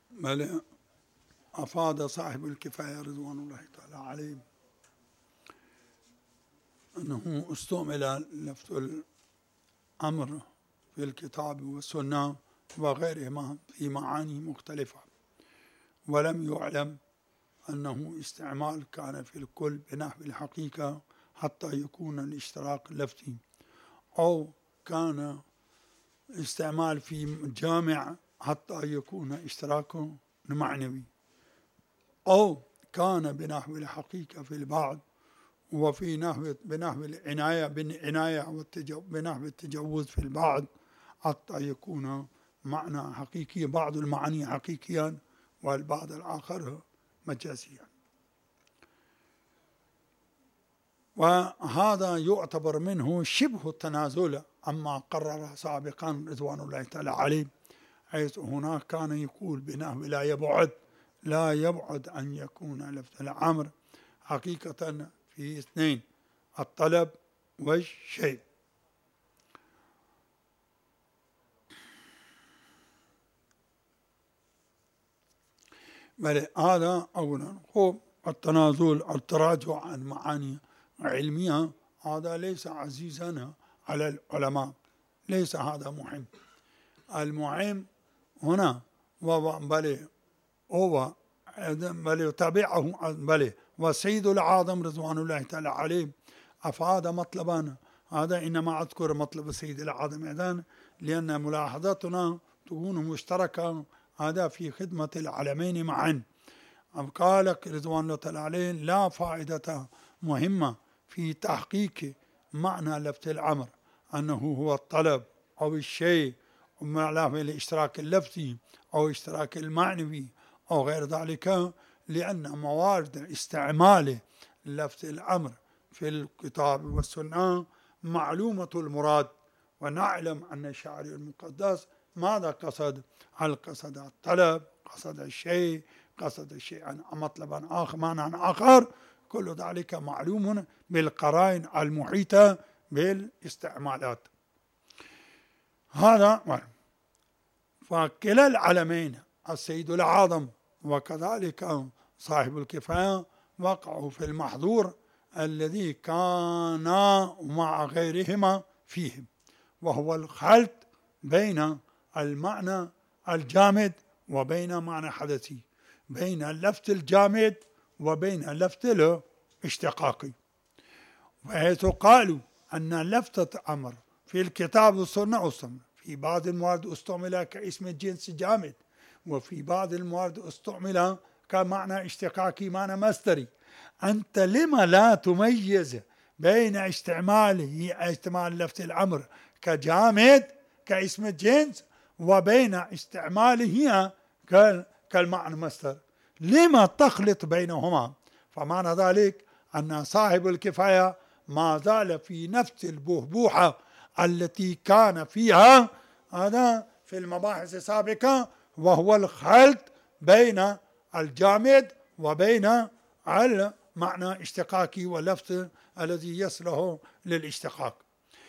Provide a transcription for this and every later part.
بل أفاد صاحب الكفاية رضوان الله تعالى عليه أنه استعمل لفظ الأمر في الكتاب والسنة وغيرهما في معاني مختلفة، ولم يعلم أنه استعمال كان في الكل بنحو الحقيقة حتى يكون الاشتراك لفظي، أو كان استعمال في جامع حتى يكون اشتراك معنوي، أو كان بنحو الحقيقة في البعض وفي بنحو العناية بنحو التجوز في البعض حتى يكون معنى حقيقي، بعض المعاني حقيقيا والبعض الآخر مجازيا. وهذا يعتبر منه شبه التنازل عما قرر سابقا رضوان الله تعالى عليه، حيث هناك كان يقول بنحو لا يبعد أن يكون لفظ الأمر حقيقة في اثنين: الطلب والشيء. بل هذا أولا. التنازل، التراجع عن معاني علمية، هذا ليس عزيزا على العلماء، ليس هذا مهم. المهم هنا بل تابعه والسيد الأعظم رضوان الله تعالى عليه أفاد مطلبا. هذا إنما أذكر مطلب السيد الأعظم أيضا لأن ملاحظتنا تكون مشتركة، هذا في خدمة العالمين معا. قال رضوان الله تعالى عليه: لا فائدة مهمة في تحقيق معنى لفظ الأمر أنه هو الطلب أو الشيء، وما له في الاشتراك اللفظي أو اشتراك المعنوي أو غير ذلك، لأن موارد استعمال لفظ الأمر في الكتاب والسنة معلومة المراد، ونعلم أن الشاعر المقدس ماذا قصد؟ هل قصد الطلب، قصد الشيء، قصد الشيء مطلبا آخر، معنى آخر؟ كل ذلك معلوم بالقرائن المحيطة بالاستعمالات. هذا فكلا العلمين السيد الأعظم وكذلك صاحب الكفاية وقعوا في المحظور الذي كان مع غيرهما فيه، وهو الخلط بين المعنى الجامد وبين معنى حدثي، بين اللفظ الجامد وبين اللفظ الاشتقاقي. وحيث قالوا أن لفظة أمر في الكتاب والسنة في بعض الموارد استعمل كاسم الجنس جامد، وفي بعض الموارد استعمل كمعنى اشتقاقي، معنى مصدري. أنت لما لا تميز بين استعمال لفظ الأمر كجامد كاسم الجنس وبين استعماله كالمعنى مصدر؟ لما تخلط بينهما؟ فمعنى ذلك أن صاحب الكفاية ما زال في نفس البهبوحة التي كان فيها هذا في المباحث السابقة، وهو الخلط بين الجامد وبين المعنى اشتقاقي واللفظ الذي يصله للاشتقاق.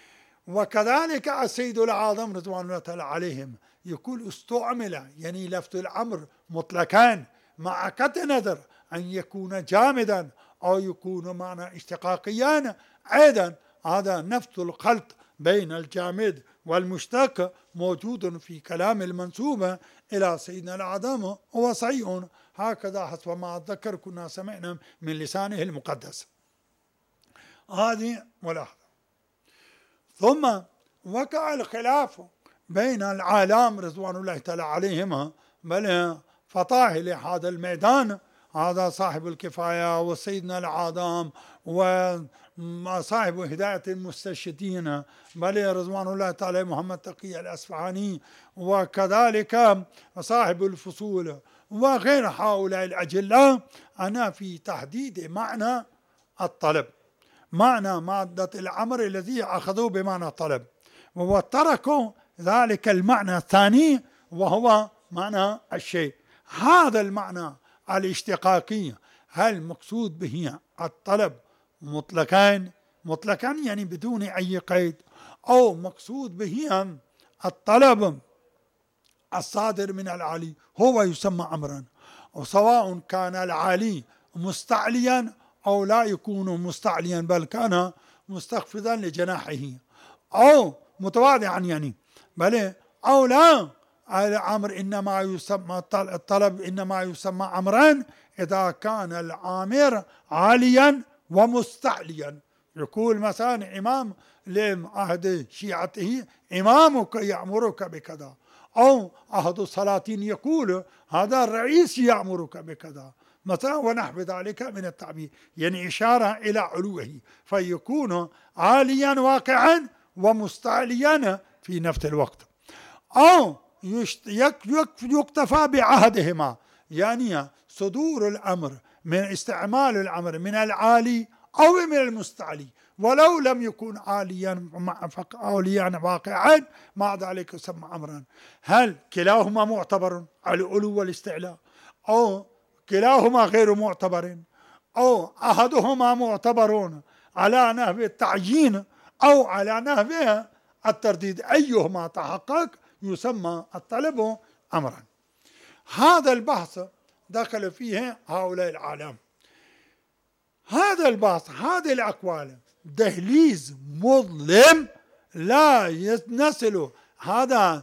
وكذلك السيد الأعظم رضوان الله تعالى عليهم يقول استعمل يعني لفظ الأمر مطلقا مع قطع نظر أن يكون جامدا أو يكون معنى اشتقاقيا أيضا. هذا نفس الخلط بين الجامد والمشتق موجود في كلام المنسوب إلى سيدنا الأعظم، هو صحيح هكذا حسب ما أتذكر كنا سمعنا من لسانه المقدس. هذه ملاحظة. ثم وقع الخلاف بين العالم رضوان الله تعالى عليهما، بل فطاهل هذا الميدان، هذا صاحب الكفاية وسيدنا الأعظم وصاحب هداية المستشهدين بل رضوان الله تعالى محمد تقي الأصفهاني، وكذلك صاحب الفصول وغير هؤلاء الأجلاء، أنا في تحديد معنى الطلب، معنى مادة الأمر الذي أخذوه بمعنى الطلب، وتركوا ذلك المعنى الثاني وهو معنى الشيء. هذا المعنى الاشتقاقي هل مقصود به الطلب مطلقا يعني بدون أي قيد، أو مقصود به الطلب الصادر من العالي هو يسمى أمرا، وسواء كان العالي مستعليا أو لا يكون مستعليا بل كان مستخفضا لجناحه أو متواضعا يعني بل أو لا، الأمر إنما يسمى الطلب إنما يسمى أمرا إذا كان الآمر عاليا ومستعليا. يقول مثلا إمام لعهد شيعته إمامك يأمرك بكذا، أو عهد السلاطين يقول هذا الرئيس يأمرك بكذا مثلا ونحو ذلك من التعبير، يعني إشارة إلى علوه، فيكون عاليا واقعا ومستعليا في نفس الوقت. أو يكتفى بعهدهما، يعني صدور الأمر من استعمال الأمر من العالي أو من المستعلي، ولو لم يكن عاليا واقعا مع ذلك يسمى أمرا. هل كلاهما معتبر على العلو والاستعلاء، أو كلاهما غير معتبر، أو أحدهما معتبرون على نحو التعيين أو على نحو الترديد، أيهما تحقق يسمى الطلب أمرا. هذا البحث دخل فيه هؤلاء العالم. هذا البحث، هذه الأقوال دهليز مظلم لا ينسل هذا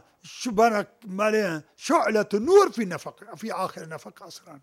شعلة النور في آخر النفق أصلا.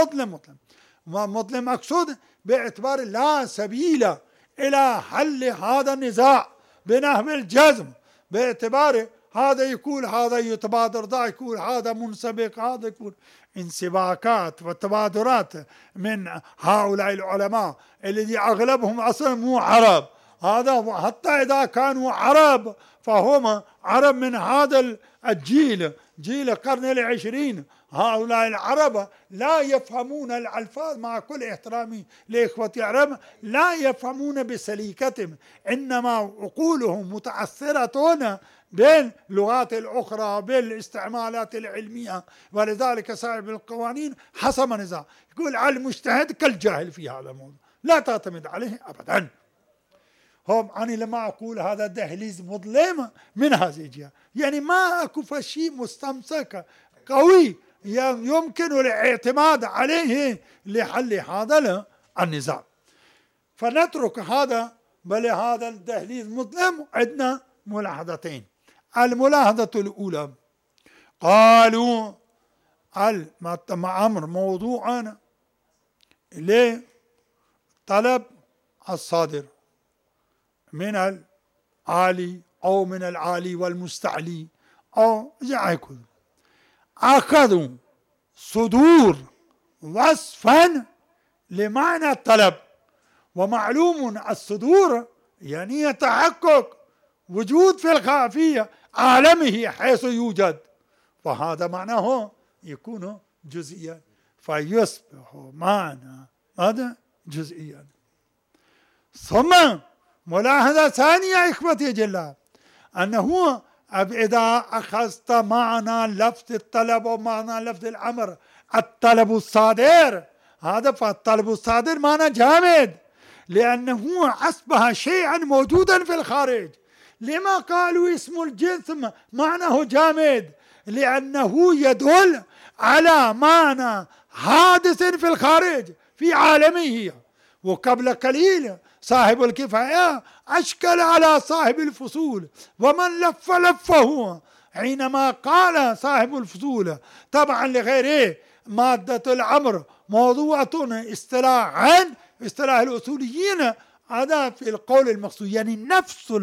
مظلم أقصد باعتبار لا سبيل إلى حل هذا النزاع بنحو الجزم، باعتبار هذا يقول هذا يتبادر، ذا يقول هذا منسبق، هذا يقول انسباكات وتبادرات من هؤلاء العلماء الذي أغلبهم أصلا مو عرب. هذا حتى إذا كانوا عرب فهم عرب من هذا الجيل، جيل القرن العشرين. هؤلاء العرب لا يفهمون الألفاظ، مع كل احترامي لإخوة العرب لا يفهمون بسليكتهم، إنما عقولهم متأثرة باللغات الأخرى بالاستعمالات العلمية. ولذلك صاحب القوانين حسم نزاع يقول على المجتهد كالجاهل في هذا الموضوع، لا تعتمد عليه أبدا. هم أنا لما أقول هذا دهليز مظلم من هذه الجهة، يعني ما أكو شيء مستمسك قوي يمكن الاعتماد عليه لحل هذا النزاع. فنترك هذا، بل هذا الدهليز مظلم. عندنا ملاحظتين. الملاحظة الأولى، قالوا الأمر موضوعا لطلب الصادر من العالي أو من العالي والمستعلي أو يعكد، أخذوا صدور وصفا لمعنى الطلب، ومعلوم الصدور يعني يتحقق وجود في الخافية عالمه حيث يوجد، فهذا معناه يكون جزئيا فيصبح معنى هذا جزئيا. ثم ملاحظة ثانية إخوتي جل، أنه إذا أخذت معنى لفظ الطلب ومعنى لفظ الأمر الطلب الصادر، هذا فالطلب الصادر معنى جامد، لأنه أصبح شيئا موجودا في الخارج. لما قالوا اسم الجنس معناه جامد؟ لأنه يدل على معنى حادث في الخارج في عالمه. وقبل قليل صاحب الكفاية أشكل على صاحب الفصول، ومن لف لفه، حينما قال صاحب الفصول طبعا لغيره مادة الأمر موضوعة اصطلاحا اصطلاح الأصوليين، هذا في القول المقصود، يعني نفس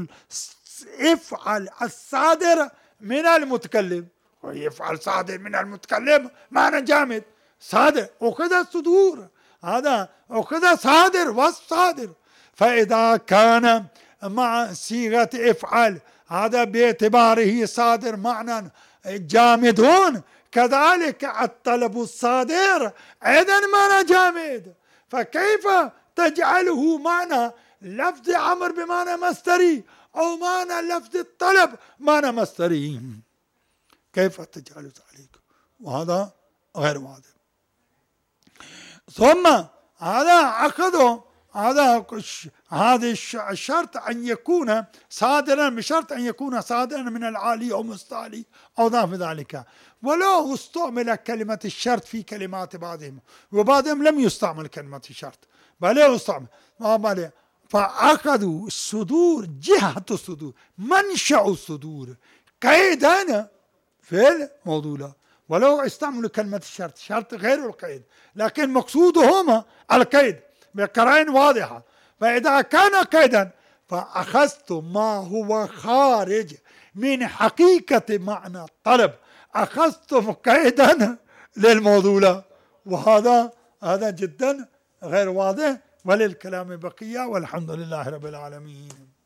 افعل الصادر من المتكلم، ويفعل صادر من المتكلم معنى جامد صادر، وكذا الصدور هذا وكذا صادر والصادر. فإذا كان مع صيغة افعل هذا باعتباره صادر معنى جامدون، كذلك الطلب الصادر أيضا معنى جامد، فكيف تجعله معنى لفظ أمر بمعنى مصدري أو معنى لفظ الطلب معنى مصدري؟ كيف تجعل ذلك؟ وهذا غير واضح. ثم هذا أخذوا هذا الشرط أن يكون صادرا، بشرط أن يكون صادرا من العالي أو مستعلي أو نحو ذلك. ولو استعمل كلمة الشرط في كلمات بعضهم، وبعضهم لم يستعمل كلمة الشرط بل يستعمل فأخذوا الصدور، جهة الصدور، منشأ الصدور، قيدا في الموضوع. ولو استعملوا كلمة الشرط، شرط غير القيد، لكن مقصودهما القيد بقرائن واضحة. فإذا كان قيدا فأخذت ما هو خارج من حقيقة معنى الطلب، أخذتم قيدا للموضوع، وهذا جدا غير واضح. وللكلام بقية، والحمد لله رب العالمين.